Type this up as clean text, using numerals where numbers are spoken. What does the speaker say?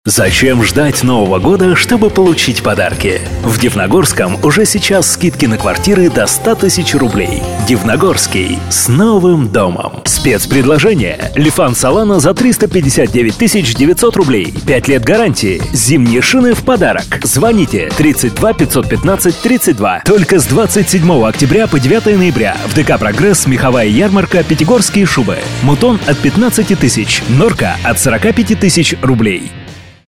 Зачем ждать Нового года, чтобы получить подарки? В Дивногорском уже сейчас скидки на квартиры до 100 тысяч рублей. Дивногорский. С новым домом. Спецпредложение. Лифан Солана за 359 900 рублей. 5 лет гарантии. Зимние шины в подарок. Звоните 32 515 32. Только с 27 октября по 9 ноября. В ДК «Прогресс» меховая ярмарка «Пятигорские шубы». Мутон от 15 тысяч. Норка от 45 тысяч рублей.